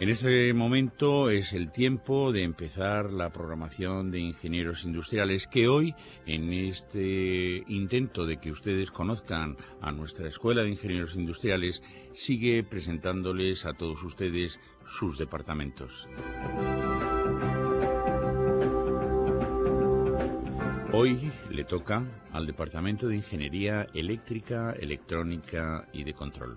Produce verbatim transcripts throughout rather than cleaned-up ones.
En este momento es el tiempo de empezar la programación de Ingenieros Industriales, que hoy, en este intento de que ustedes conozcan a nuestra Escuela de Ingenieros Industriales, sigue presentándoles a todos ustedes sus departamentos. Hoy le toca al Departamento de Ingeniería Eléctrica, Electrónica y de Control.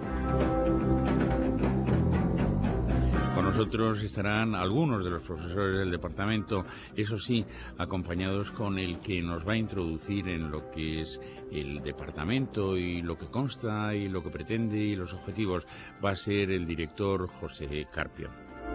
Con nosotros estarán algunos de los profesores del departamento, eso sí, acompañados con el que nos va a introducir en lo que es el departamento y lo que consta y lo que pretende y los objetivos. Va a ser el director José Carpio.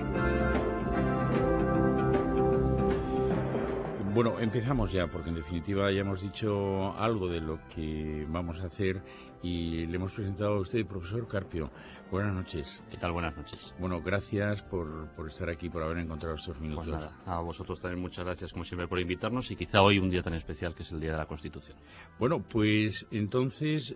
Bueno, empezamos ya, porque en definitiva ya hemos dicho algo de lo que vamos a hacer y le hemos presentado a usted, profesor Carpio. Buenas noches. ¿Qué tal? Buenas noches. Bueno, gracias por, por estar aquí, por haber encontrado estos minutos. Pues nada, a vosotros también muchas gracias, como siempre, por invitarnos y quizá hoy un día tan especial que es el Día de la Constitución. Bueno, pues entonces,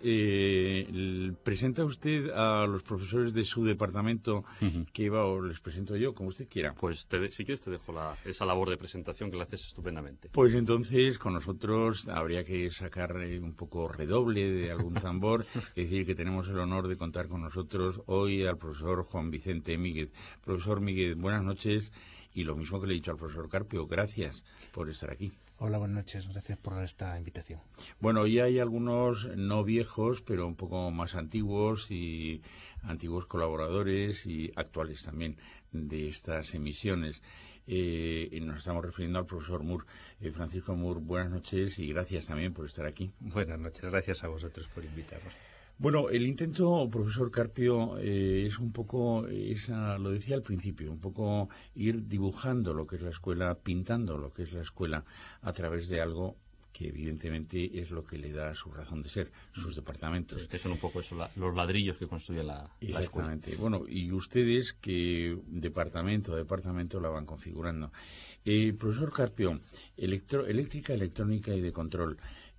eh, presenta usted a los profesores de su departamento, uh-huh. que va, o les presento yo, como usted quiera. Pues te, si quieres te dejo la, esa labor de presentación que la haces estupendamente. Pues entonces, con nosotros habría que sacar un poco redoble de algún tambor, es decir, que tenemos el honor de contar con nosotros hoy al profesor Juan Vicente Míguez. Profesor Míguez, buenas noches, y lo mismo que le he dicho al profesor Carpio, gracias por estar aquí. Hola, buenas noches, gracias por esta invitación. Bueno, hoy hay algunos no viejos, pero un poco más antiguos y antiguos colaboradores y actuales también de estas emisiones. Eh, y nos estamos refiriendo al profesor Moore. Eh, Francisco Moore, buenas noches y gracias también por estar aquí. Buenas noches, gracias a vosotros por invitarnos. Bueno, el intento, profesor Carpio, eh, es un poco, esa, lo decía al principio, un poco ir dibujando lo que es la escuela, pintando lo que es la escuela a través de algo que evidentemente es lo que le da su razón de ser, sus departamentos. Sí, que son un poco eso, la, los ladrillos que construye la, la escuela. Exactamente. Bueno, y ustedes que departamento a departamento la van configurando. Eh, profesor Carpio, electro, eléctrica, electrónica y de control.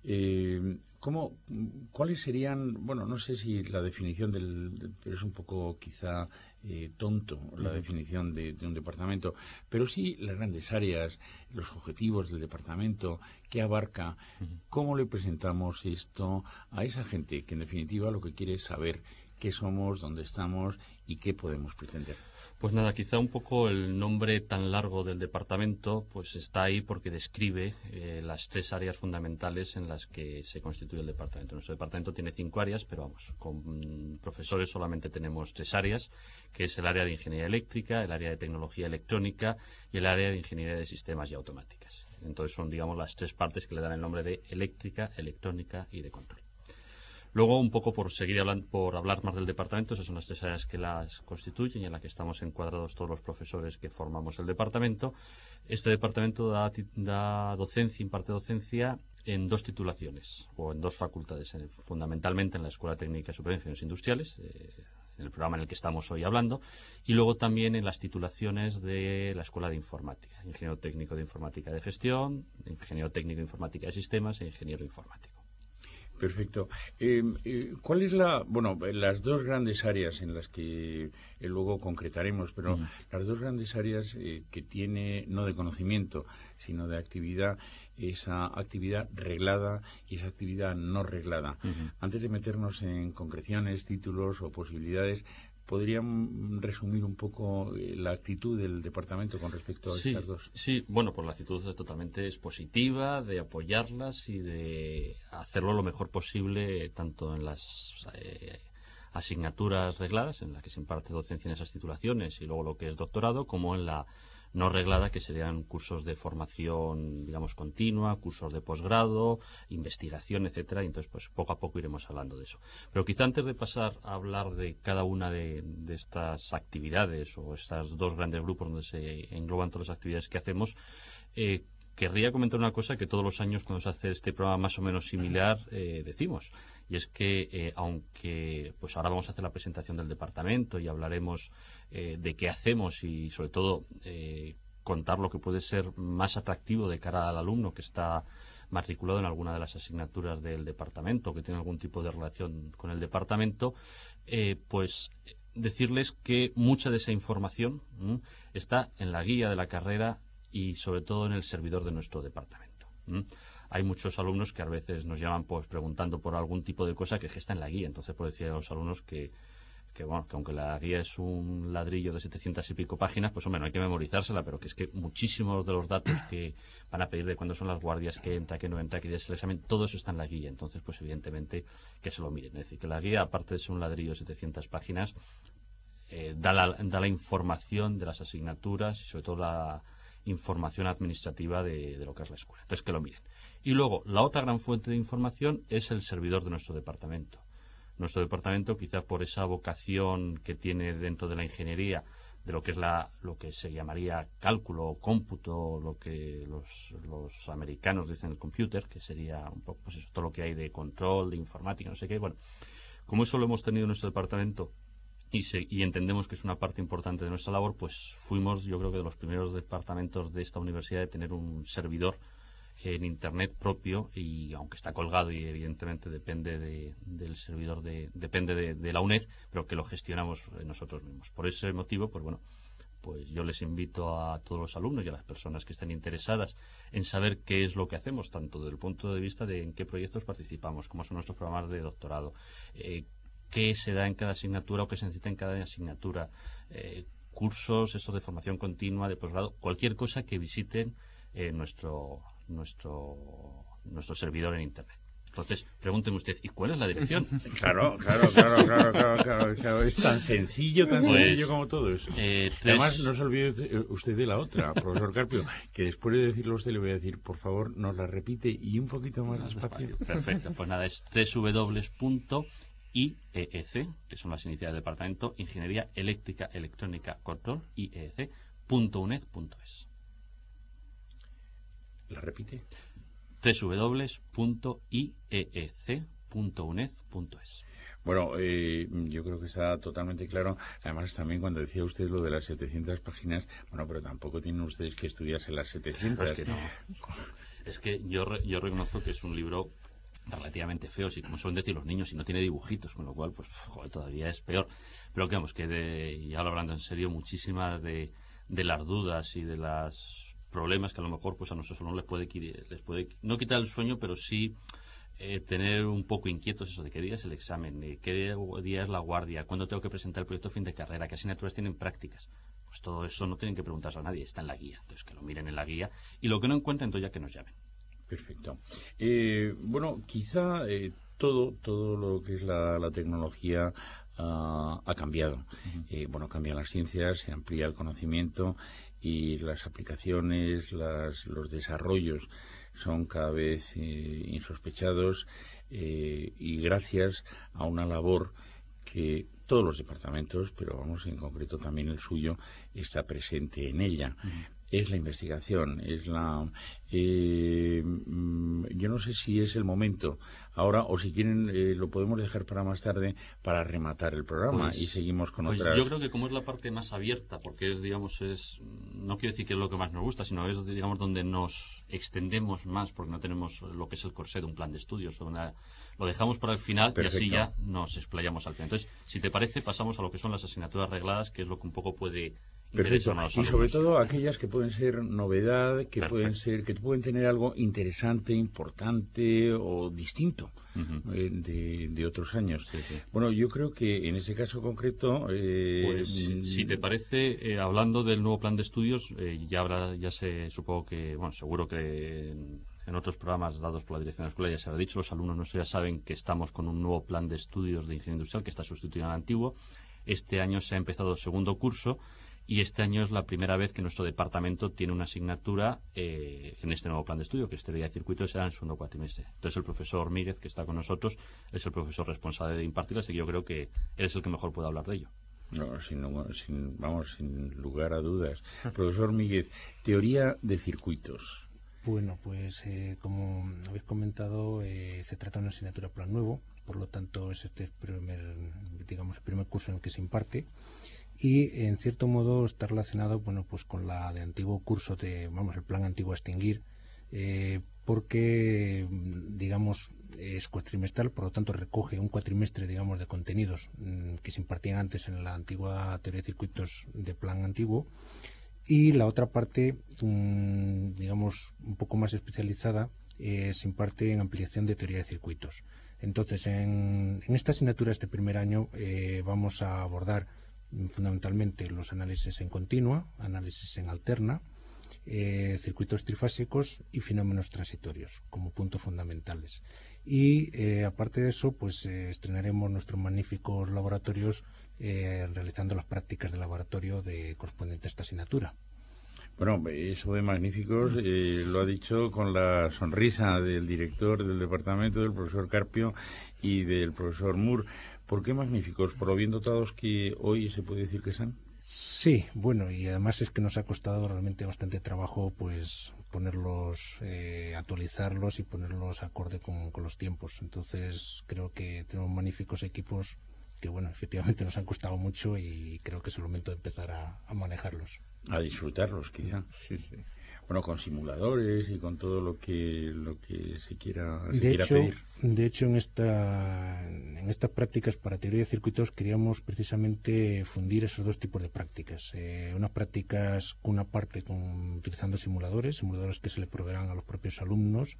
Eh, ¿Cómo, ¿Cuáles serían, bueno, no sé si la definición del, pero es un poco quizá eh, tonto la uh-huh. definición de, de un departamento, pero sí las grandes áreas, los objetivos del departamento, qué abarca, uh-huh. cómo le presentamos esto a esa gente que en definitiva lo que quiere es saber qué somos, dónde estamos y qué podemos pretender? Pues nada, quizá un poco el nombre tan largo del departamento pues está ahí porque describe eh, las tres áreas fundamentales en las que se constituye el departamento. Nuestro departamento tiene cinco áreas, pero vamos, con profesores solamente tenemos tres áreas, que es el área de ingeniería eléctrica, el área de tecnología electrónica y el área de ingeniería de sistemas y automáticas. Entonces son, digamos, las tres partes que le dan el nombre de eléctrica, electrónica y de control. Luego, un poco por seguir hablando, por hablar más del departamento, esas son las tres áreas que las constituyen y en las que estamos encuadrados todos los profesores que formamos el departamento. Este departamento da, da docencia, imparte docencia en dos titulaciones o en dos facultades, en, fundamentalmente en la Escuela Técnica Superior de Ingenieros Industriales, eh, en el programa en el que estamos hoy hablando, y luego también en las titulaciones de la Escuela de Informática, Ingeniero Técnico de Informática de Gestión, Ingeniero Técnico de Informática de Sistemas e Ingeniero Informático. Perfecto. Eh, eh, ¿Cuál es la, bueno, las dos grandes áreas en las que eh, luego concretaremos, pero uh-huh. las dos grandes áreas eh, que tiene, no de conocimiento, sino de actividad, esa actividad reglada y esa actividad no reglada? Uh-huh. Antes de meternos en concreciones, títulos o posibilidades, ¿podrían resumir un poco la actitud del departamento con respecto a sí, estas dos? Sí, bueno, pues la actitud es totalmente es positiva, de apoyarlas y de hacerlo lo mejor posible, tanto en las eh, asignaturas regladas, en las que se imparte docencia en esas titulaciones, y luego lo que es doctorado, como en la no reglada, que serían cursos de formación, digamos, continua, cursos de posgrado, investigación, etcétera, y entonces pues poco a poco iremos hablando de eso. Pero quizá antes de pasar a hablar de cada una de, de estas actividades o estos dos grandes grupos donde se engloban todas las actividades que hacemos, eh, querría comentar una cosa que todos los años cuando se hace este programa más o menos similar eh, decimos, y es que eh, aunque pues ahora vamos a hacer la presentación del departamento y hablaremos eh, de qué hacemos y sobre todo eh, contar lo que puede ser más atractivo de cara al alumno que está matriculado en alguna de las asignaturas del departamento, que tiene algún tipo de relación con el departamento, eh, pues decirles que mucha de esa información ¿m? está en la guía de la carrera y sobre todo en el servidor de nuestro departamento. ¿m? Hay muchos alumnos que a veces nos llaman pues preguntando por algún tipo de cosa que está en la guía. Entonces, por decir a los alumnos que, que, bueno, que aunque la guía es un ladrillo de setecientas y pico páginas, pues hombre, no hay que memorizársela, pero que es que muchísimos de los datos que van a pedir de cuándo son las guardias, que entra, que no entra, que es el examen, todo eso está en la guía. Entonces, pues evidentemente que se lo miren. Es decir, que la guía, aparte de ser un ladrillo de setecientas páginas, eh, da, la, da la información de las asignaturas y sobre todo la información administrativa de, de lo que es la escuela. Entonces, que lo miren. Y luego, la otra gran fuente de información es el servidor de nuestro departamento. Nuestro departamento, quizá por esa vocación que tiene dentro de la ingeniería, de lo que es la, lo que se llamaría cálculo o cómputo, lo que los, los americanos dicen el computer, que sería un poco pues eso, todo lo que hay de control, de informática, no sé qué. Bueno, como eso lo hemos tenido en nuestro departamento y, se, y entendemos que es una parte importante de nuestra labor, pues fuimos, yo creo que de los primeros departamentos de esta universidad de tener un servidor en Internet propio, y aunque está colgado y evidentemente depende de, del servidor, de, depende de, de la UNED, pero que lo gestionamos nosotros mismos. Por ese motivo, pues bueno, pues yo les invito a todos los alumnos y a las personas que estén interesadas en saber qué es lo que hacemos, tanto desde el punto de vista de en qué proyectos participamos, cómo son nuestros programas de doctorado, eh, qué se da en cada asignatura o qué se necesita en cada asignatura, eh, cursos, estos de formación continua, de posgrado, cualquier cosa que visiten eh, nuestro nuestro nuestro servidor en Internet. Entonces, pregúnteme usted, ¿y cuál es la dirección? Claro, claro, claro, claro, claro, claro, claro. Es tan sencillo, tan Pues, sencillo como todo eso. Eh, tres... Además, no se olvide usted de la otra, profesor Carpio, que después de decirlo a usted le voy a decir, por favor, nos la repite y un poquito más despacio. Perfecto, pues nada, es doble u doble u doble u punto I E E C, que son las iniciales del departamento, Ingeniería Eléctrica, Electrónica, Control, I E E C, punto uned punto es. ¿La repite? doble u doble u doble u punto i e e c punto uned punto es. Bueno, eh, yo creo que está totalmente claro. Además, también cuando decía usted lo de las setecientas páginas, bueno, pero tampoco tienen ustedes que estudiarse las setecientas. Es que no. Es que yo, re, yo reconozco que es un libro relativamente feo, y como suelen decir los niños, y no tiene dibujitos, con lo cual, pues, joder, todavía es peor. Pero que vamos, que de, y ahora hablando en serio, muchísimas de, de las dudas y de los problemas que a lo mejor pues a nosotros no les puede, les puede no quitar el sueño, pero sí eh, tener un poco inquietos eso de qué día es el examen, eh, qué día es la guardia, cuándo tengo que presentar el proyecto fin de carrera, qué asignaturas tienen prácticas. Pues todo eso no tienen que preguntarse a nadie, está en la guía. Entonces que lo miren en la guía y lo que no encuentren, entonces ya que nos llamen. Perfecto. Eh, bueno, quizá eh, todo, todo lo que es la, la tecnología uh, ha cambiado. Uh-huh. Eh, bueno, cambian las ciencias, se amplía el conocimiento y las aplicaciones, las, los desarrollos son cada vez eh, insospechados eh, y gracias a una labor que todos los departamentos, pero vamos, en concreto también el suyo, está presente en ella. Uh-huh. Es la investigación, es la... Eh, yo no sé si es el momento ahora o si quieren eh, lo podemos dejar para más tarde para rematar el programa pues, y seguimos con pues otras... Yo creo que como es la parte más abierta, porque es, digamos, es no quiero decir que es lo que más nos gusta, sino es, digamos, donde nos extendemos más, porque no tenemos lo que es el corsé de un plan de estudios, o una... lo dejamos para el final. Perfecto. Y así ya nos explayamos al final. Entonces, si te parece, pasamos a lo que son las asignaturas regladas, que es lo que un poco puede... Perfecto. Y sobre todo aquellas que pueden ser novedad, que Perfecto. pueden ser, que pueden tener algo interesante, importante o distinto uh-huh. eh, de, de otros años. Sí, sí. Bueno, yo creo que en ese caso concreto, eh, pues si te parece, eh, hablando del nuevo plan de estudios, eh, ya habrá, ya se supongo que, bueno, seguro que en, en otros programas dados por la dirección de la escuela ya se habrá dicho, los alumnos nuestros ya saben que estamos con un nuevo plan de estudios de ingeniería industrial que está sustituyendo al antiguo. Este año se ha empezado el segundo curso. Y este año es la primera vez que nuestro departamento tiene una asignatura eh, en este nuevo plan de estudio, que es teoría de circuitos, será en el segundo cuatrimestre. Entonces el profesor Míguez, que está con nosotros, es el profesor responsable de impartirla, así que yo creo que él es el que mejor puede hablar de ello. No, sin, sin, vamos, sin lugar a dudas. Profesor Míguez, teoría de circuitos. Bueno, pues eh, como habéis comentado, eh, se trata de una asignatura plan nuevo, por lo tanto es este primer, digamos, el primer curso en el que se imparte. Y en cierto modo está relacionado, bueno, pues con la de antiguo curso de, vamos, el plan antiguo a extinguir, eh, porque, digamos, es cuatrimestral, por lo tanto recoge un cuatrimestre, digamos, de contenidos mmm, que se impartían antes en la antigua teoría de circuitos de plan antiguo, y la otra parte, mmm, digamos, un poco más especializada, eh, se imparte en ampliación de teoría de circuitos. Entonces, en, en esta asignatura, este primer año, eh, vamos a abordar mmm, fundamentalmente los análisis en continua, análisis en alterna, eh, circuitos trifásicos y fenómenos transitorios como puntos fundamentales. Y eh, aparte de eso, pues eh, estrenaremos nuestros magníficos laboratorios eh, realizando las prácticas de laboratorio de correspondiente a esta asignatura. Bueno, eso de magníficos eh, lo ha dicho con la sonrisa del director del departamento, del profesor Carpio, y del profesor Moore. ¿Por qué magníficos? ¿Por lo bien dotados que hoy se puede decir que están? Sí, bueno, y además es que nos ha costado realmente bastante trabajo pues ponerlos, eh, actualizarlos y ponerlos acorde con, con los tiempos. Entonces creo que tenemos magníficos equipos que, bueno, efectivamente nos han costado mucho y creo que es el momento de empezar a, a manejarlos. A disfrutarlos, quizá. Sí, sí. Bueno, con simuladores y con todo lo que lo que se quiera, se de quiera hecho, pedir. De hecho, en esta en estas prácticas para teoría de circuitos queríamos precisamente fundir esos dos tipos de prácticas. Eh, unas prácticas con una parte con, utilizando simuladores, simuladores que se le proveerán a los propios alumnos,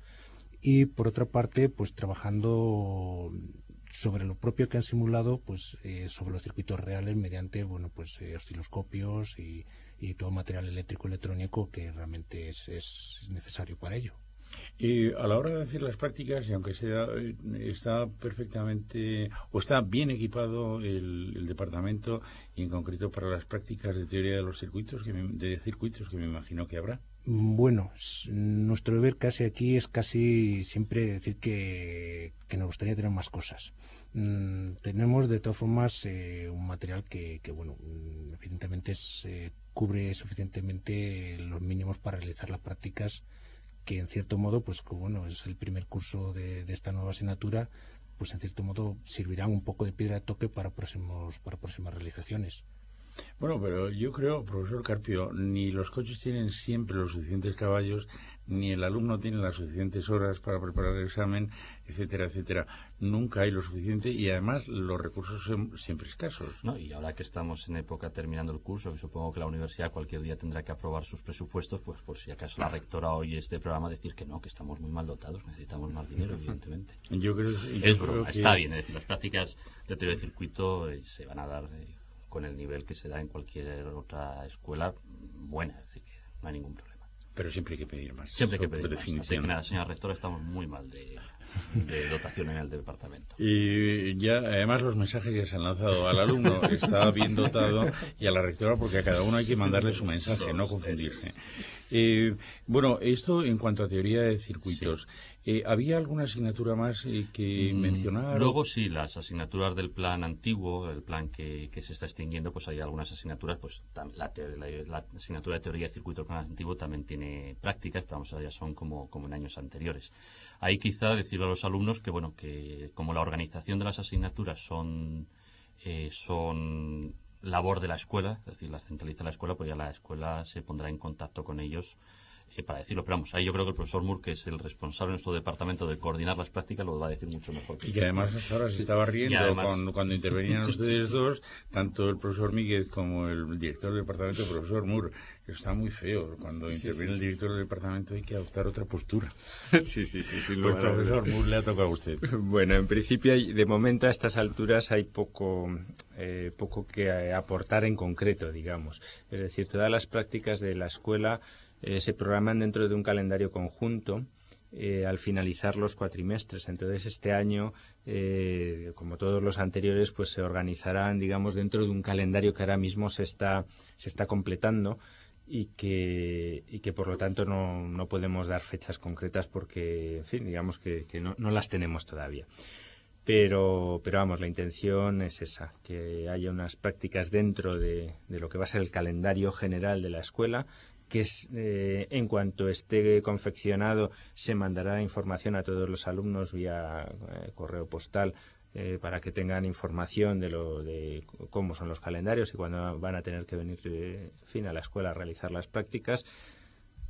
y por otra parte, pues trabajando sobre lo propio que han simulado, pues eh, sobre los circuitos reales mediante, bueno, pues eh, osciloscopios y, y todo material eléctrico electrónico que realmente es, es necesario para ello. Y a la hora de hacer las prácticas, y aunque sea está perfectamente o está bien equipado el, el departamento, y en concreto para las prácticas de teoría de los circuitos, que me, de circuitos que me imagino que habrá. Bueno, nuestro deber casi aquí es casi siempre decir que, que nos gustaría tener más cosas. Mm, tenemos de todas formas eh, un material que, que bueno, evidentemente es, eh, cubre suficientemente los mínimos para realizar las prácticas, que en cierto modo, pues que, bueno, es el primer curso de, de esta nueva asignatura, pues en cierto modo servirán un poco de piedra de toque para próximos para próximas realizaciones. Bueno, pero yo creo, profesor Carpio, ni los coches tienen siempre los suficientes caballos, ni el alumno tiene las suficientes horas para preparar el examen, etcétera, etcétera. Nunca hay lo suficiente y además los recursos son siempre escasos. No, y ahora que estamos en época terminando el curso, que supongo que la universidad cualquier día tendrá que aprobar sus presupuestos, pues por si acaso la rectora oye este programa decir que no, que estamos muy mal dotados, necesitamos más dinero, evidentemente. Yo creo, yo es creo broma, que... está bien, es decir, las prácticas de teoría de circuito eh, se van a dar eh, con el nivel que se da en cualquier otra escuela buena, es decir, no hay ningún problema. Pero siempre hay que pedir más. Siempre hay que pedir más. Así que nada, señora rectora, estamos muy mal de, de dotación en el departamento. Y ya, además, los mensajes ya se han lanzado al alumno, está bien dotado, y a la rectora, porque a cada uno hay que mandarle su mensaje, no confundirse. Eh, bueno, esto en cuanto a teoría de circuitos. Sí. Eh, ¿Había alguna asignatura más eh, que mm, mencionar? Luego sí, las asignaturas del plan antiguo, el plan que, que se está extinguiendo, pues hay algunas asignaturas, pues la, la, la asignatura de teoría de circuito del plan antiguo también tiene prácticas, pero vamos a ver, ya son como, como en años anteriores. Ahí quizá decirle a los alumnos que, bueno, que como la organización de las asignaturas son, eh, son labor de la escuela, es decir, las centraliza la escuela, pues ya la escuela se pondrá en contacto con ellos Eh, para decirlo, pero vamos, ahí yo creo que el profesor Moore, que es el responsable de nuestro departamento de coordinar las prácticas, lo va a decir mucho mejor. Y que además hasta ahora se estaba riendo además... con, cuando intervenían ustedes dos, tanto el profesor Míguez como el director del departamento, el profesor Moore. Está muy feo. Cuando sí, interviene sí, sí. el director del departamento hay que adoptar otra postura. Sí, sí, sí. sí pues profesor Moore, le ha tocado a usted. Bueno, en principio, de momento a estas alturas hay poco, eh, poco que aportar en concreto, digamos. Es decir, todas las prácticas de la escuela Eh, se programan dentro de un calendario conjunto eh, al finalizar los cuatrimestres. Entonces, este año, eh, como todos los anteriores, pues se organizarán, digamos, dentro de un calendario que ahora mismo se está, se está completando y que, y que por lo tanto, no, no podemos dar fechas concretas porque, en fin, digamos que, que no, no las tenemos todavía. Pero, pero vamos, la intención es esa, que haya unas prácticas dentro de, de lo que va a ser el calendario general de la escuela, que es, eh, en cuanto esté confeccionado se mandará información a todos los alumnos vía eh, correo postal eh, para que tengan información de lo de cómo son los calendarios y cuándo van a tener que venir eh, en fin, a la escuela a realizar las prácticas.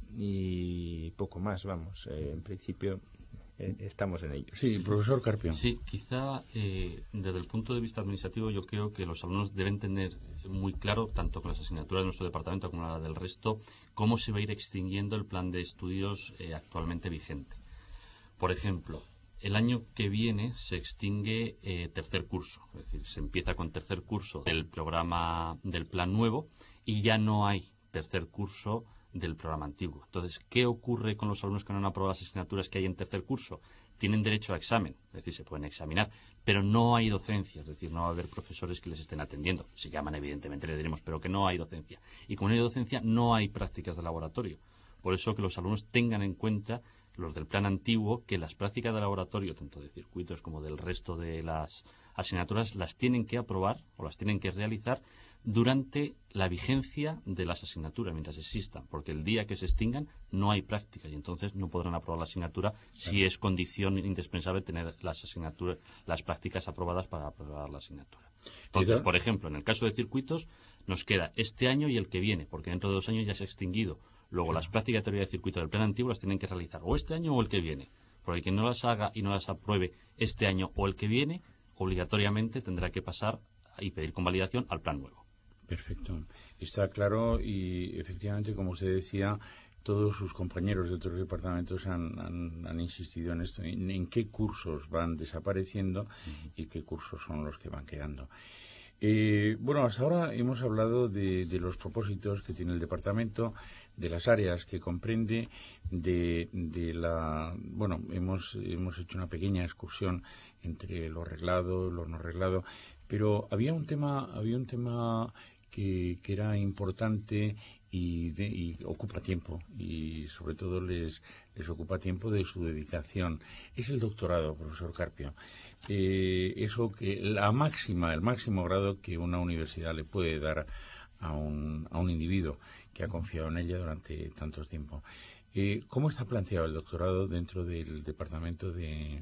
y poco más, vamos. Eh, en principio eh, estamos en ello. Sí, profesor Carpio. Sí, quizá eh, desde el punto de vista administrativo yo creo que los alumnos deben tener muy claro, tanto con las asignaturas de nuestro departamento como la del resto, cómo se va a ir extinguiendo el plan de estudios eh, actualmente vigente. Por ejemplo, el año que viene se extingue eh, tercer curso, es decir, se empieza con tercer curso del programa del plan nuevo y ya no hay tercer curso del programa antiguo. Entonces, ¿qué ocurre con los alumnos que no han aprobado las asignaturas que hay en tercer curso? Tienen derecho a examen, es decir, se pueden examinar, pero no hay docencia, es decir, no va a haber profesores que les estén atendiendo. Si llaman, evidentemente, le diremos, pero que no hay docencia. Y como no hay docencia, no hay prácticas de laboratorio. Por eso que los alumnos tengan en cuenta, los del plan antiguo, que las prácticas de laboratorio, tanto de circuitos como del resto de las asignaturas, las tienen que aprobar o las tienen que realizar durante la vigencia de las asignaturas, mientras existan, porque el día que se extingan no hay prácticas y entonces no podrán aprobar la asignatura si es condición indispensable tener las asignaturas, las prácticas aprobadas para aprobar la asignatura. Entonces, por ejemplo, en el caso de circuitos, nos queda este año y el que viene, porque dentro de dos años ya se ha extinguido. Luego, sí. Las prácticas de teoría de circuito del plan antiguo las tienen que realizar o este año o el que viene. Porque quien no las haga y no las apruebe este año o el que viene, obligatoriamente tendrá que pasar y pedir convalidación al plan nuevo. Perfecto. Está claro y efectivamente, como usted decía, todos sus compañeros de otros departamentos han, han, han insistido en esto, en, en qué cursos van desapareciendo uh-huh. y qué cursos son los que van quedando. Eh, bueno, hasta ahora hemos hablado de, de los propósitos que tiene el departamento, de las áreas que comprende, de, de la... Bueno, hemos, hemos hecho una pequeña excursión entre lo reglado, lo no reglado, pero había un tema, había un tema que, que era importante y, de, y ocupa tiempo, y sobre todo les, les ocupa tiempo de su dedicación. Es el doctorado, profesor Carpio. Eh, eso que la máxima, el máximo grado que una universidad le puede dar a un, a un individuo que ha confiado en ella durante tanto tiempo. Eh, ¿Cómo está planteado el doctorado dentro del departamento de,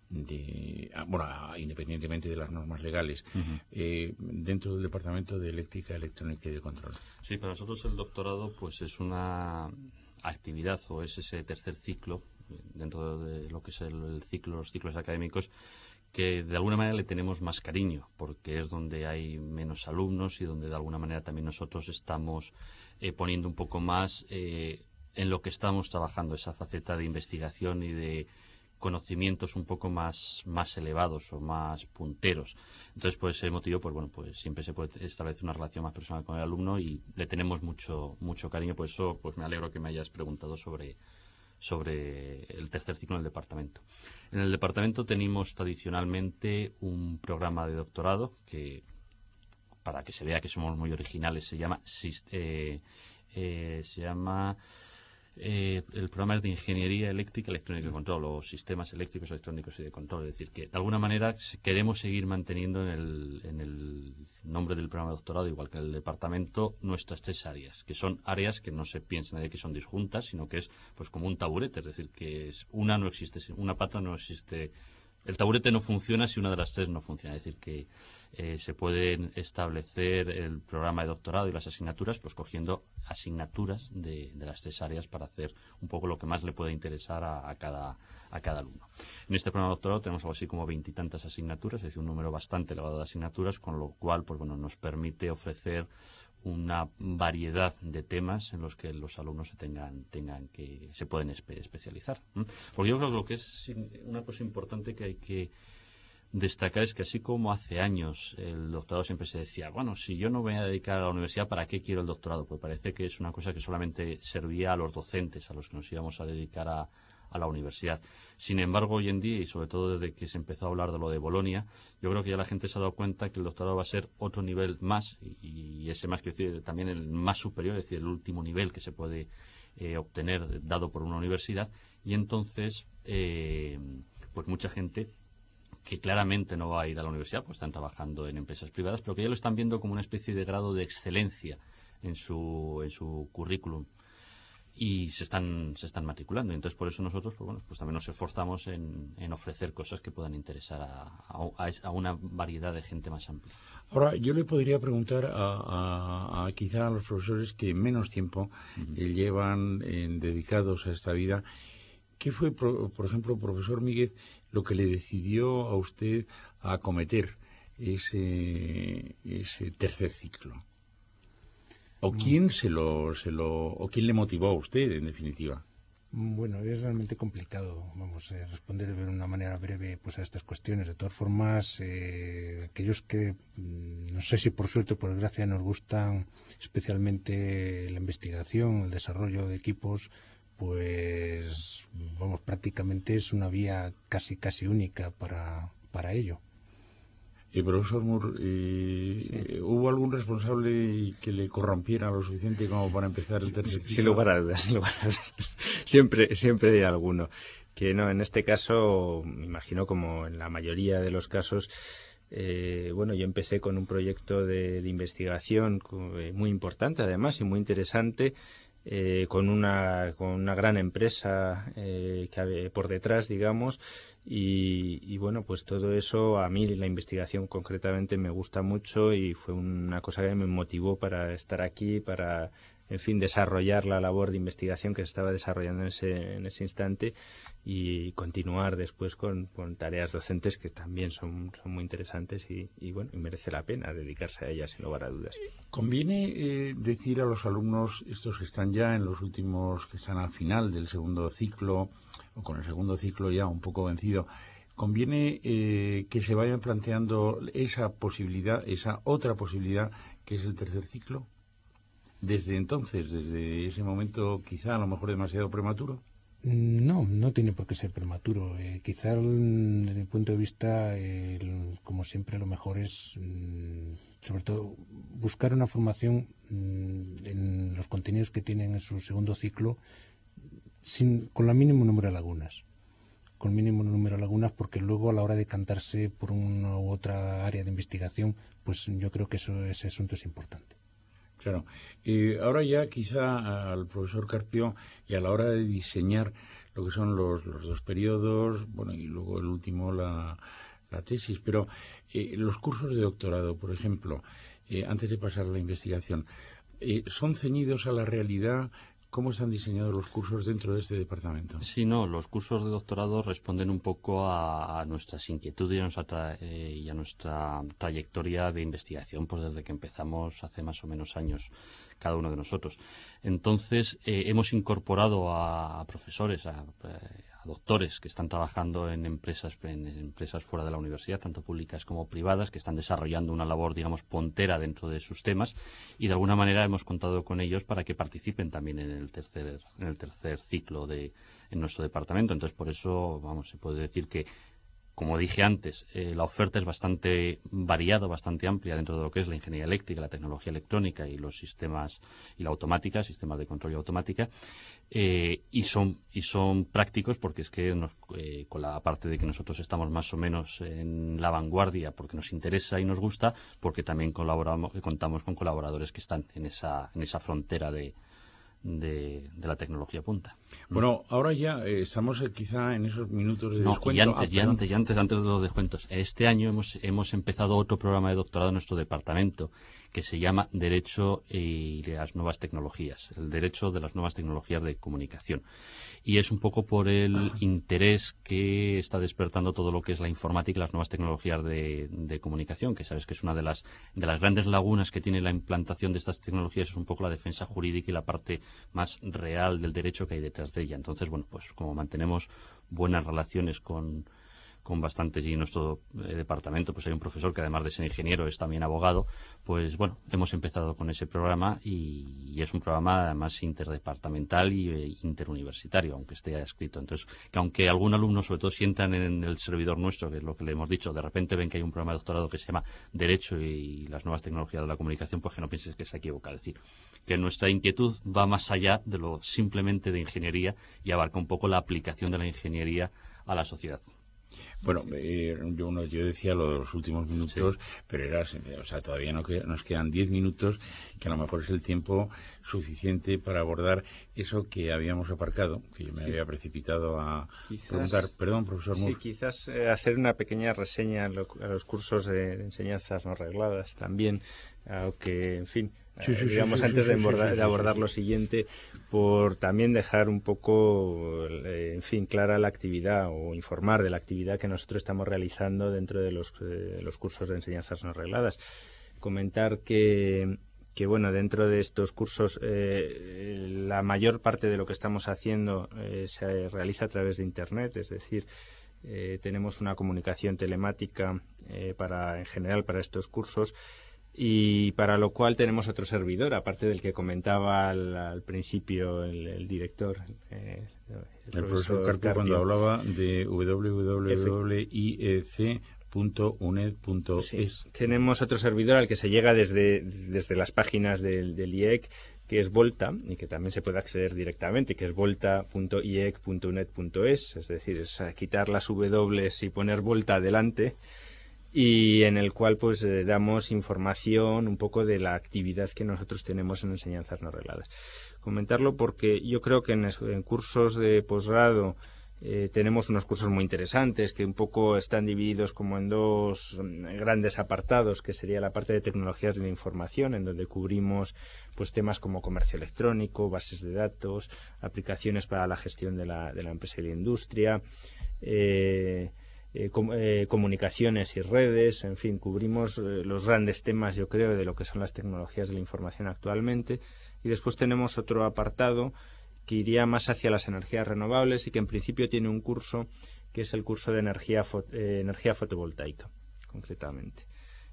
de bueno, independientemente de las normas legales, uh-huh. eh, dentro del departamento de eléctrica, electrónica y de control? Sí, para nosotros el doctorado pues es una actividad o es ese tercer ciclo dentro de lo que es el, el ciclo, los ciclos académicos, que de alguna manera le tenemos más cariño, porque es donde hay menos alumnos y donde de alguna manera también nosotros estamos eh, poniendo un poco más eh, en lo que estamos trabajando, esa faceta de investigación y de conocimientos un poco más, más elevados o más punteros. Entonces, por ese motivo, pues bueno, pues siempre se puede establecer una relación más personal con el alumno y le tenemos mucho, mucho cariño. Por eso, pues me alegro que me hayas preguntado sobre sobre el tercer ciclo en el departamento. En el departamento tenemos tradicionalmente un programa de doctorado que, para que se vea que somos muy originales, se llama eh, eh, se llama eh, el programa es de Ingeniería Eléctrica, Electrónica y Control, o Sistemas Eléctricos, Electrónicos y de Control. Es decir, que de alguna manera queremos seguir manteniendo en el, en el nombre del programa de doctorado, igual que en el departamento, nuestras tres áreas, que son áreas que no se piensa nadie que son disjuntas, sino que es pues como un taburete, es decir, que es una no existe, una pata no existe. El taburete no funciona si una de las tres no funciona. Es decir, que eh, se pueden establecer el programa de doctorado y las asignaturas, pues cogiendo asignaturas de, de las tres áreas para hacer un poco lo que más le pueda interesar a, a, cada, a cada alumno. En este programa de doctorado tenemos algo así como veintitantas asignaturas, es decir, un número bastante elevado de asignaturas, con lo cual pues bueno, nos permite ofrecer una variedad de temas en los que los alumnos se tengan, tengan que se pueden espe especializar. ¿Mm? Porque yo creo que lo que es una cosa importante que hay que destacar es que así como hace años el doctorado siempre se decía, bueno, si yo no me voy a dedicar a la universidad, ¿para qué quiero el doctorado? Pues parece que es una cosa que solamente servía a los docentes, a los que nos íbamos a dedicar a a la universidad. Sin embargo, hoy en día, y sobre todo desde que se empezó a hablar de lo de Bolonia, yo creo que ya la gente se ha dado cuenta que el doctorado va a ser otro nivel más, y, y ese más, quiero decir, también el más superior, es decir, el último nivel que se puede eh, obtener dado por una universidad, y entonces, eh, pues mucha gente que claramente no va a ir a la universidad, pues están trabajando en empresas privadas, pero que ya lo están viendo como una especie de grado de excelencia en su, en su currículum. Y se están se están matriculando. Entonces, por eso nosotros pues, bueno, pues también nos esforzamos en, en ofrecer cosas que puedan interesar a, a, a una variedad de gente más amplia. Ahora, yo le podría preguntar a, a, a quizá a los profesores que menos tiempo uh-huh. eh, llevan eh, dedicados a esta vida. ¿Qué fue, por, por ejemplo, profesor Míguez, lo que le decidió a usted a acometer ese, ese tercer ciclo? ¿O quién se lo, se lo, o quién le motivó a usted, en definitiva? Bueno, es realmente complicado, vamos a responder de una manera breve pues a estas cuestiones. De todas formas, eh, aquellos que, no sé si por suerte o por desgracia, nos gustan especialmente la investigación, el desarrollo de equipos, pues, vamos, prácticamente es una vía casi casi única para, para ello. Eh, profesor Moore, eh, sí. ¿hubo algún responsable que le corrompiera lo suficiente como para empezar el tercer ciclo? Sin lugar a dudas, sin lugar a dudas. Siempre, siempre hay alguno. Que no, en este caso, me imagino como en la mayoría de los casos, eh, bueno, yo empecé con un proyecto de, de investigación muy importante, además, y muy interesante, eh, con una con una gran empresa eh, que por detrás, digamos. Y, y bueno, pues todo eso, a mí la investigación concretamente me gusta mucho y fue una cosa que me motivó para estar aquí, para, en fin, desarrollar la labor de investigación que se estaba desarrollando en ese, en ese instante y continuar después con, con tareas docentes que también son, son muy interesantes y, y bueno, y merece la pena dedicarse a ellas sin lugar a dudas. Conviene eh, decir a los alumnos, estos que están ya en los últimos, que están al final del segundo ciclo, o con el segundo ciclo ya un poco vencido, conviene eh, que se vayan planteando esa posibilidad, esa otra posibilidad que es el tercer ciclo, desde entonces, desde ese momento quizá a lo mejor demasiado prematuro. No, no tiene por qué ser prematuro. Eh, quizá desde mi punto de vista, eh, como siempre, lo mejor es, mm, sobre todo, buscar una formación mm, en los contenidos que tienen en su segundo ciclo sin, con el mínimo número de lagunas. Con mínimo número de lagunas, porque luego a la hora de cantarse por una u otra área de investigación, pues yo creo que eso, ese asunto es importante. Claro. Eh, ahora ya quizá al profesor Carpio y a la hora de diseñar lo que son los, los dos periodos, bueno, y luego el último, la, la tesis, pero eh, los cursos de doctorado, por ejemplo, eh, antes de pasar a la investigación, eh, ¿son ceñidos a la realidad? ¿Cómo están diseñados los cursos dentro de este departamento? Sí, no, los cursos de doctorado responden un poco a, a nuestras inquietudes y a, nuestra tra- eh, y a nuestra trayectoria de investigación, pues desde que empezamos hace más o menos años cada uno de nosotros. Entonces, eh, hemos incorporado a, a profesores, a, a doctores que están trabajando en empresas, en empresas fuera de la universidad, tanto públicas como privadas, que están desarrollando una labor, digamos, puntera dentro de sus temas, y de alguna manera hemos contado con ellos para que participen también en el tercer, en el tercer ciclo de en nuestro departamento. Entonces, por eso, vamos, se puede decir que, como dije antes, eh, la oferta es bastante variada, bastante amplia dentro de lo que es la ingeniería eléctrica, la tecnología electrónica y los sistemas y la automática, sistemas de control y automática, eh, y son y son prácticos porque es que nos, eh, con la parte de que nosotros estamos más o menos en la vanguardia porque nos interesa y nos gusta, porque también colaboramos, contamos con colaboradores que están en esa en esa frontera de De, de la tecnología punta. Bueno, ahora ya eh, estamos eh, quizá en esos minutos de no, descuento. Y antes, ah, y antes, y antes, antes de los descuentos. Este año hemos, hemos empezado otro programa de doctorado en nuestro departamento que se llama Derecho y las nuevas tecnologías, el derecho de las nuevas tecnologías de comunicación. Y es un poco por el interés que está despertando todo lo que es la informática y las nuevas tecnologías de, de comunicación, que sabes que es una de las, de las grandes lagunas que tiene la implantación de estas tecnologías, es un poco la defensa jurídica y la parte más real del derecho que hay detrás de ella. Entonces, bueno, pues como mantenemos buenas relaciones con con bastantes, y en nuestro eh, departamento pues hay un profesor que además de ser ingeniero es también abogado, pues bueno, hemos empezado con ese programa y, y es un programa además interdepartamental y eh, interuniversitario, aunque esté ya escrito. Entonces, que aunque algún alumno sobre todo sientan en el servidor nuestro, que es lo que le hemos dicho, de repente ven que hay un programa de doctorado que se llama Derecho y las nuevas tecnologías de la comunicación, pues que no pienses que se equivoca. Es decir, que nuestra inquietud va más allá de lo simplemente de ingeniería y abarca un poco la aplicación de la ingeniería a la sociedad. Bueno, eh, yo, uno, yo decía lo de los últimos minutos, sí. pero era, o sea, todavía no que, nos quedan diez minutos, que a lo mejor es el tiempo suficiente para abordar eso que habíamos aparcado, que yo me sí. había precipitado a quizás, preguntar. Perdón, profesor Moore. Sí, quizás eh, hacer una pequeña reseña a, lo, a los cursos de, de enseñanzas no regladas también, aunque, en fin... Sí, sí, digamos sí, sí, antes sí, de, abordar, sí, sí, de abordar sí, sí. lo siguiente, por también dejar un poco eh, en fin clara la actividad o informar de la actividad que nosotros estamos realizando dentro de los, eh, los cursos de enseñanzas no regladas. Comentar que, que bueno, dentro de estos cursos eh, la mayor parte de lo que estamos haciendo eh, se realiza a través de Internet, es decir, eh, tenemos una comunicación telemática eh, para en general para estos cursos, y para lo cual tenemos otro servidor, aparte del que comentaba al, al principio el, el director, eh, el, el profesor Carpio, cuando hablaba de doble u doble u doble u punto i e c punto u n e d punto es. Sí, tenemos otro servidor al que se llega desde, desde las páginas del, del I E C, que es Volta, y que también se puede acceder directamente, que es volta punto i e c punto u n e d punto es, es decir, es quitar las W y poner Volta adelante, y en el cual pues eh, damos información un poco de la actividad que nosotros tenemos en enseñanzas no regladas. Comentarlo porque yo creo que en, en cursos de posgrado eh, tenemos unos cursos muy interesantes que un poco están divididos como en dos grandes apartados, que sería la parte de tecnologías de la información, en donde cubrimos pues temas como comercio electrónico, bases de datos, aplicaciones para la gestión de la, de la empresa y la industria, eh, Eh, com eh, comunicaciones y redes, en fin, cubrimos eh, los grandes temas, yo creo, de lo que son las tecnologías de la información actualmente. Y después tenemos otro apartado que iría más hacia las energías renovables y que en principio tiene un curso que es el curso de energía, fo eh, energía fotovoltaica, concretamente.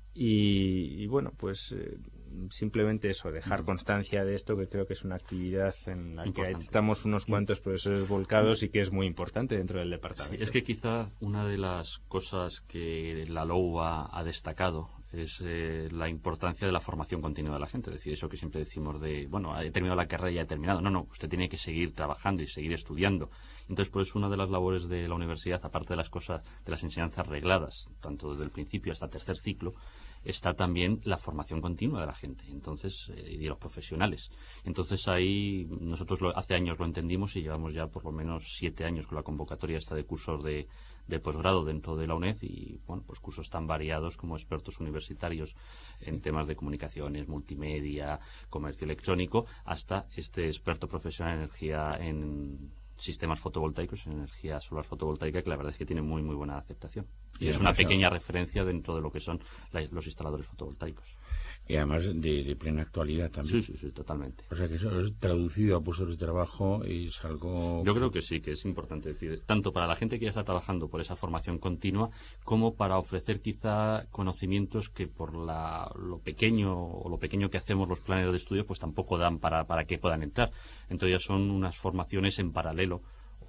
Y, y bueno, pues eh, simplemente eso, dejar constancia de esto, que creo que es una actividad en la importante. Que estamos unos cuantos profesores volcados y que es muy importante dentro del departamento. Sí, es que quizá una de las cosas que la L O U ha, ha destacado es eh, la importancia de la formación continua de la gente. Es decir, eso que siempre decimos de, bueno, he terminado la carrera y ya he terminado. No, no, usted tiene que seguir trabajando y seguir estudiando. Entonces, por eso una de las labores de la universidad, aparte de las cosas, de las enseñanzas regladas, tanto desde el principio hasta tercer ciclo, está también la formación continua de la gente, entonces eh, y de los profesionales. Entonces ahí nosotros lo, hace años lo entendimos y llevamos ya por lo menos siete años con la convocatoria esta de cursos de, de posgrado dentro de la U N E D y bueno, pues cursos tan variados como expertos universitarios en sí. temas de comunicaciones, multimedia, comercio electrónico, hasta este experto profesional en energía en sistemas fotovoltaicos, en energía solar fotovoltaica, que la verdad es que tiene muy muy buena aceptación. Y, y es una pequeña referencia dentro de lo que son la, los instaladores fotovoltaicos. Y además de, de plena actualidad también. Sí, sí, sí, totalmente. O sea que eso es traducido a puestos de trabajo y es algo... Yo creo que sí, que es importante decir, tanto para la gente que ya está trabajando por esa formación continua, como para ofrecer quizá conocimientos que por la, lo pequeño o lo pequeño que hacemos los planes de estudio, pues tampoco dan para, para que puedan entrar. Entonces ya son unas formaciones en paralelo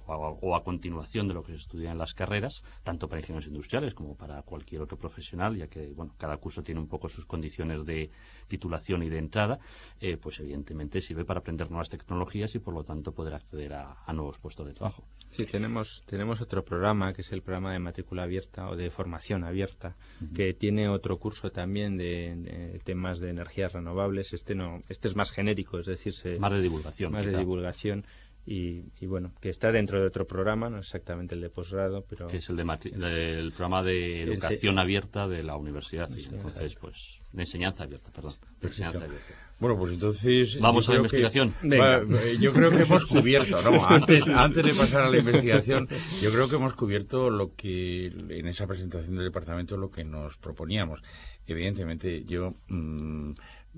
o a continuación de lo que se estudia en las carreras, tanto para ingenieros industriales como para cualquier otro profesional, ya que bueno, cada curso tiene un poco sus condiciones de titulación y de entrada, eh, pues evidentemente sirve para aprender nuevas tecnologías y por lo tanto poder acceder a, a nuevos puestos de trabajo. Sí, tenemos, tenemos otro programa que es el programa de matrícula abierta o de formación abierta, uh-huh. que tiene otro curso también de, de temas de energías renovables. Este no, este es más genérico, es decir, se, más de divulgación. Más quizá. de divulgación. Y, y bueno, que está dentro de otro programa, no exactamente el de posgrado, pero... Que es el de del programa de educación Ese... abierta de la universidad, sí, entonces, pues, de enseñanza abierta, perdón, de enseñanza abierta. Bueno, pues entonces... Vamos a la investigación. Que, va, yo creo que hemos cubierto, ¿no? Antes, antes de pasar a la investigación, yo creo que hemos cubierto lo que, en esa presentación del departamento, lo que nos proponíamos. Evidentemente, yo... Mmm,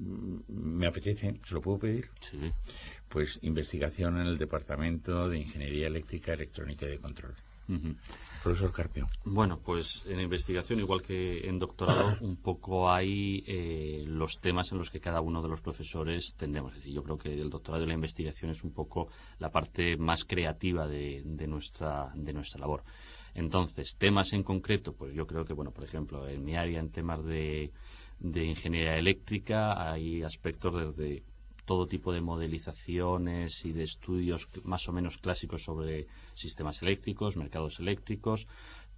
me apetece, ¿se lo puedo pedir? Sí. Pues investigación en el Departamento de Ingeniería Eléctrica, Electrónica y de Control. Uh-huh. Profesor Carpio. Bueno, pues en investigación, igual que en doctorado, un poco hay eh, los temas en los que cada uno de los profesores tendemos. Es decir, yo creo que el doctorado y la investigación es un poco la parte más creativa de, de, nuestra, de nuestra labor. Entonces, temas en concreto, pues yo creo que, bueno, por ejemplo, en mi área, en temas de... de ingeniería eléctrica, hay aspectos desde todo tipo de modelizaciones y de estudios más o menos clásicos sobre sistemas eléctricos, mercados eléctricos,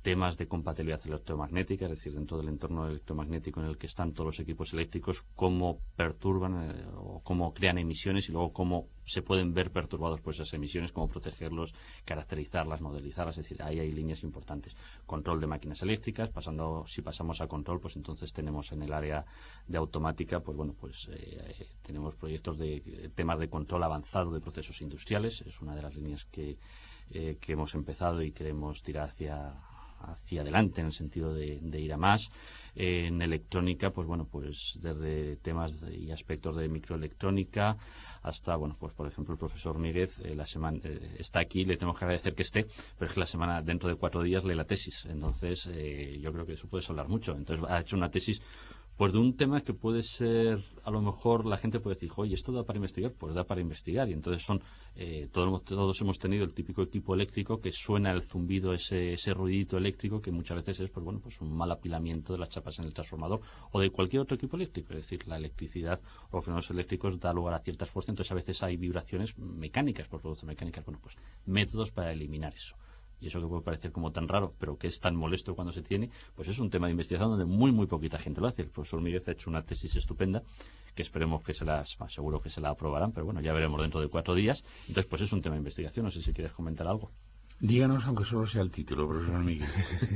temas de compatibilidad electromagnética, es decir, dentro del entorno electromagnético en el que están todos los equipos eléctricos, cómo perturban eh, o cómo crean emisiones y luego cómo se pueden ver perturbados por esas emisiones, cómo protegerlos, caracterizarlas, modelizarlas, es decir, ahí hay líneas importantes. Control de máquinas eléctricas, pasando, si pasamos a control, pues entonces tenemos en el área de automática, pues bueno, pues eh, tenemos proyectos de eh, temas de control avanzado de procesos industriales, es una de las líneas que, eh, que hemos empezado y queremos tirar hacia hacia adelante en el sentido de, de ir a más. Eh, en electrónica, pues bueno, pues desde temas de, y aspectos de microelectrónica hasta, bueno, pues por ejemplo el profesor Míguez eh, la semana eh, está aquí, le tenemos que agradecer que esté, pero es que la semana, dentro de cuatro días lee la tesis, entonces eh, yo creo que eso puede hablar mucho. Entonces ha hecho una tesis pues de un tema que puede ser, a lo mejor la gente puede decir, oye, ¿esto da para investigar? Pues da para investigar. Y entonces son, eh, todos, todos hemos tenido el típico equipo eléctrico que suena el zumbido, ese, ese ruidito eléctrico que muchas veces es, pues bueno, pues un mal apilamiento de las chapas en el transformador o de cualquier otro equipo eléctrico. Es decir, la electricidad o los fenómenos eléctricos da lugar a ciertas fuerzas, entonces a veces hay vibraciones mecánicas, por productos mecánicas. Bueno, pues métodos para eliminar eso. Y eso que puede parecer como tan raro, pero que es tan molesto cuando se tiene, pues es un tema de investigación donde muy, muy poquita gente lo hace. El profesor Míguez ha hecho una tesis estupenda, que esperemos que se las, seguro que se la aprobarán, pero bueno, ya veremos dentro de cuatro días. Entonces, pues es un tema de investigación. No sé si quieres comentar algo. Díganos, aunque solo sea el título, profesor Míguez.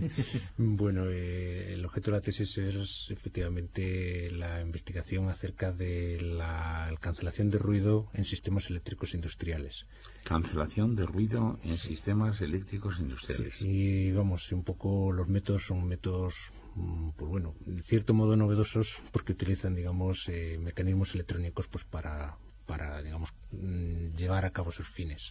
Bueno, eh, el objeto de la tesis es efectivamente la investigación acerca de la cancelación de ruido en sistemas eléctricos industriales. Cancelación de ruido en sistemas eléctricos industriales. Sí, y vamos, un poco los métodos son métodos, pues bueno, en cierto modo novedosos porque utilizan, digamos, eh, mecanismos electrónicos pues para, para, digamos, llevar a cabo sus fines.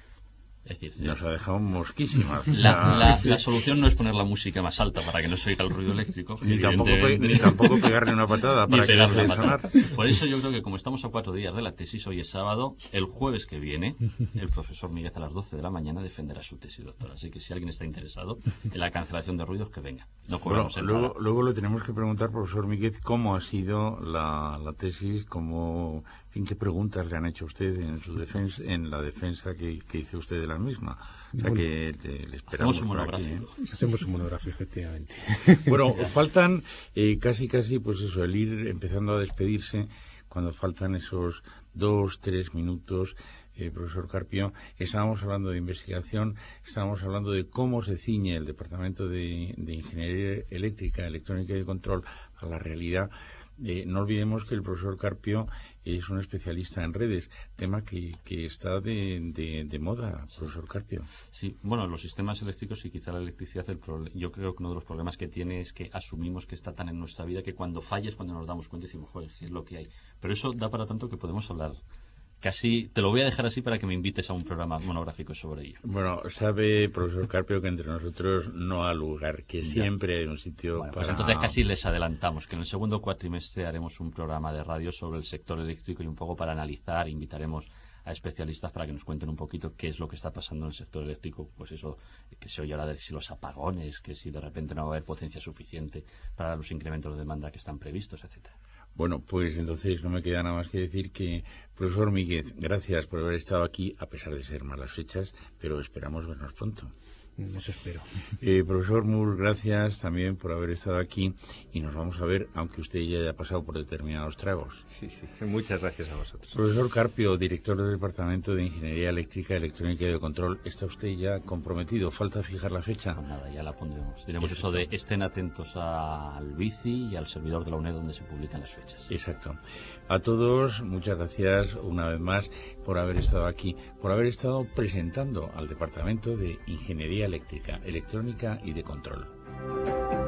Es decir, nos ha dejado mosquísimas. La, la, la solución no es poner la música más alta para que no se oiga el ruido eléctrico. Ni tampoco, pe ni tampoco pegarle una patada para que deje de sonar. Por eso yo creo que como estamos a cuatro días de la tesis, hoy es sábado, el jueves que viene, el profesor Míguez a las doce de la mañana defenderá su tesis, doctor. Así que si alguien está interesado en la cancelación de ruidos, que venga. No cobramos bueno, luego, luego le tenemos que preguntar, profesor Míguez, cómo ha sido la, la tesis, cómo... ¿En qué preguntas le han hecho a usted en su defensa, en la defensa que, que hizo usted de la misma? O sea, bueno, que le, le esperamos hacemos un monográfico. Aquí, ¿eh? Hacemos un monográfico, efectivamente. Bueno, faltan eh, casi, casi, pues eso, el ir empezando a despedirse, cuando faltan esos dos, tres minutos. Eh, profesor Carpio, estábamos hablando de investigación, estábamos hablando de cómo se ciñe el Departamento de, de Ingeniería Eléctrica, Electrónica y de Control a la realidad. Eh, no olvidemos que el profesor Carpio es un especialista en redes, tema que, que está de, de, de moda, profesor Carpio. Sí, bueno, los sistemas eléctricos y quizá la electricidad, el yo creo que uno de los problemas que tiene es que asumimos que está tan en nuestra vida que cuando falla es cuando nos damos cuenta y decimos, joder, ¿qué es lo que hay? Pero eso da para tanto que podemos hablar. Casi te lo voy a dejar así para que me invites a un programa monográfico sobre ello. Bueno, sabe, profesor Carpio, que entre nosotros no ha lugar, que ya. Siempre hay un sitio bueno, para... Pues entonces casi les adelantamos que en el segundo cuatrimestre haremos un programa de radio sobre el sector eléctrico y un poco para analizar, invitaremos a especialistas para que nos cuenten un poquito qué es lo que está pasando en el sector eléctrico, pues eso, que se oye ahora de si los apagones, que si de repente no va a haber potencia suficiente para los incrementos de demanda que están previstos, etcétera. Bueno, pues entonces no me queda nada más que decir que, profesor Míguez, gracias por haber estado aquí, a pesar de ser malas fechas, pero esperamos vernos pronto. Eso espero. Eh, profesor Moore, gracias también por haber estado aquí y nos vamos a ver, aunque usted ya haya pasado por determinados tragos. Sí, sí, muchas gracias a vosotros. Profesor Carpio, director del Departamento de Ingeniería Eléctrica, Electrónica y de Control, ¿está usted ya comprometido? ¿Falta fijar la fecha? Pues nada, ya la pondremos. Diremos eso, eso de estén atentos al bici y al servidor de la U N E D donde se publican las fechas. Exacto. A todos, muchas gracias una vez más por haber estado aquí, por haber estado presentando al Departamento de Ingeniería Eléctrica, Electrónica y de Control.